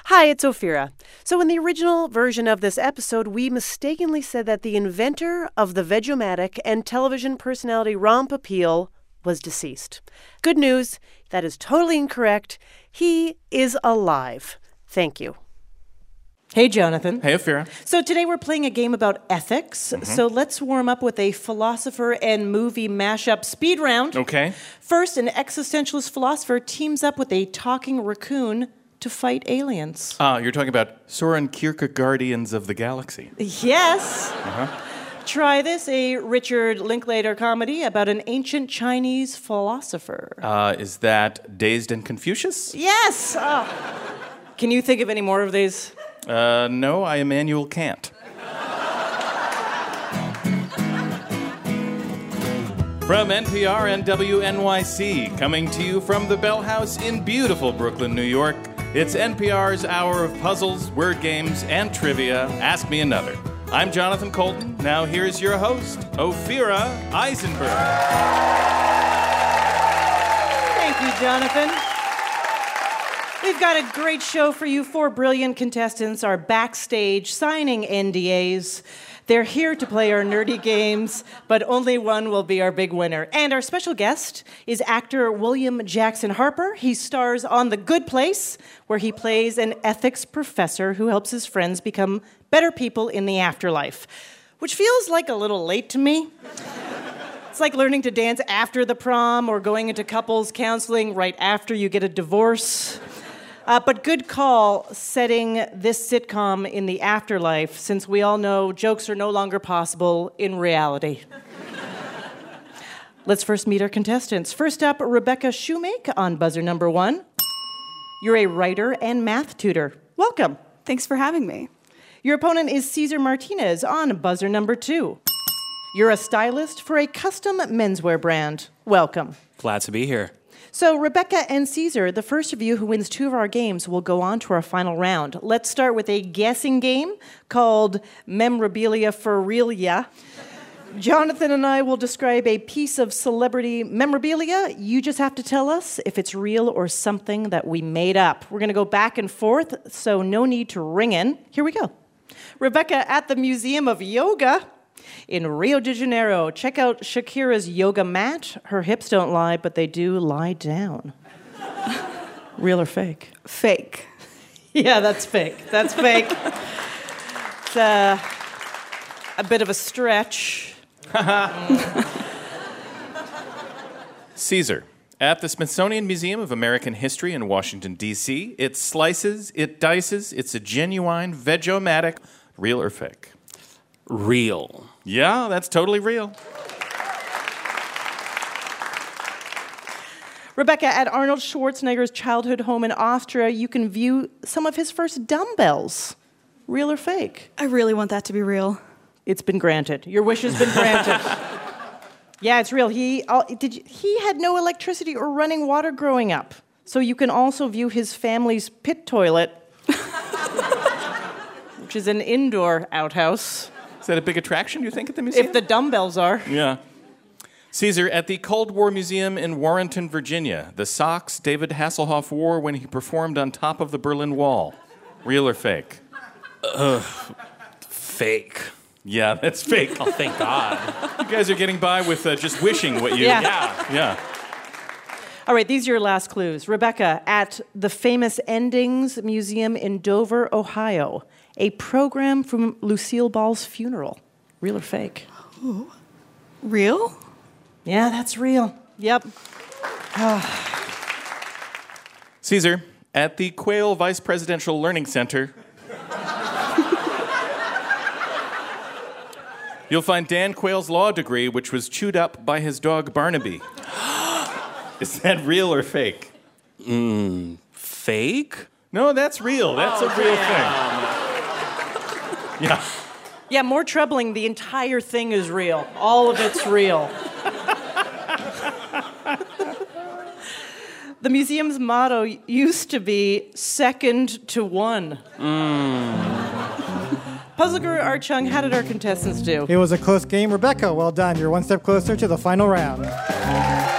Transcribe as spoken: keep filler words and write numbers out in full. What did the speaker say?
Hi, it's Ophira. So in the original version of this episode, we mistakenly said that the inventor of the Veg-O-Matic and television personality Ron Popeil was deceased. Good news, that is totally incorrect. He is alive. Thank you. Hey, Jonathan. Hey, Ophira. So today we're playing a game about ethics. Mm-hmm. So let's warm up with a philosopher and movie mashup speed round. Okay. First, an existentialist philosopher teams up with a talking raccoon to fight aliens. Ah, uh, you're talking about Soren Kierkegaardians of the Galaxy. Yes. Uh-huh. Try this, a Richard Linklater comedy about an ancient Chinese philosopher. Uh, is that Dazed and Confucius? Yes! Oh. Can you think of any more of these? Uh, no, I Immanuel Kant. From N P R and W N Y C, coming to you from the Bell House in beautiful Brooklyn, New York, it's N P R's hour of puzzles, word games, and trivia. Ask Me Another. I'm Jonathan Colton. Now here's your host, Ophira Eisenberg. Thank you, Jonathan. We've got a great show for you. Four brilliant contestants are backstage signing N D As. They're here to play our nerdy games, but only one will be our big winner. And our special guest is actor William Jackson Harper. He stars on The Good Place, where he plays an ethics professor who helps his friends become better people in the afterlife, which feels like a little late to me. It's like learning to dance after the prom or going into couples counseling right after you get a divorce. Uh, but good call setting this sitcom in the afterlife, since we all know jokes are no longer possible in reality. Let's first meet our contestants. First up, Rebecca Shoemake on buzzer number one. You're a writer and math tutor. Welcome. Thanks for having me. Your opponent is Cesar Martinez on buzzer number two. You're a stylist for a custom menswear brand. Welcome. Glad to be here. So, Rebecca and Cesar, the first of you who wins two of our games will go on to our final round. Let's start with a guessing game called Memorabilia for Realia. Jonathan and I will describe a piece of celebrity memorabilia. You just have to tell us if it's real or something that we made up. We're going to go back and forth, so no need to ring in. Here we go. Rebecca, at the Museum of Yoga in Rio de Janeiro, check out Shakira's yoga mat. Her hips don't lie, but they do lie down. Real or fake? Fake. Yeah, that's fake. That's fake. It's uh, a bit of a stretch. Caesar, at the Smithsonian Museum of American History in Washington, D C, it slices, it dices, it's a genuine Veg-O-Matic. Real or fake? Real. Yeah, that's totally real. Rebecca, at Arnold Schwarzenegger's childhood home in Austria, you can view some of his first dumbbells. Real or fake? I really want that to be real. It's been granted. Your wish has been granted. Yeah, it's real. He uh, did. You, he had no electricity or running water growing up. So you can also view his family's pit toilet, which is an indoor outhouse. Is that a big attraction, you think, at the museum? If the dumbbells are. Yeah. Caesar, at the Cold War Museum in Warrenton, Virginia, the socks David Hasselhoff wore when he performed on top of the Berlin Wall. Real or fake? Ugh. Fake. Yeah, that's fake. Oh, thank God. You guys are getting by with uh, just wishing what you... Yeah. Yeah. yeah. All right, these are your last clues. Rebecca, at the Famous Endings Museum in Dover, Ohio, a program from Lucille Ball's funeral. Real or fake? Ooh. Real? Yeah, that's real. Yep. Caesar, at the Quail Vice Presidential Learning Center, you'll find Dan Quayle's law degree, which was chewed up by his dog Barnaby. Is that real or fake? Mm, fake? No, that's real. That's oh, a real damn. thing. Yeah. Yeah, more troubling, the entire thing is real. All of it's real. The museum's motto used to be second to one. Mm. Puzzle Guru Art Chung, how did our contestants do? It was a close game. Rebecca, well done. You're one step closer to the final round.